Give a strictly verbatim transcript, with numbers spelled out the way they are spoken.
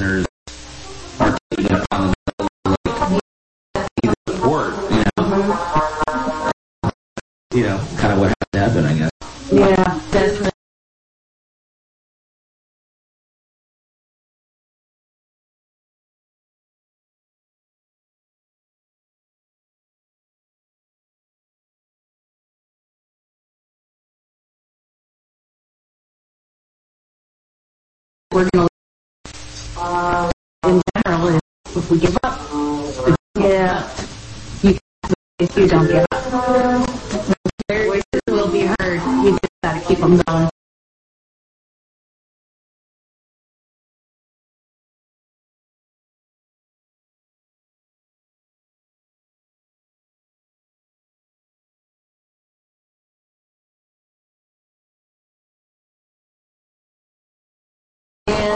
listeners are taking it upon themselves to support, you know, you know, kind of what has to happen, I guess. Yeah, definitely. We're going to, uh, in general, if we give up, if yeah, you, if you don't give up, their voices will be heard. You just got to keep them going.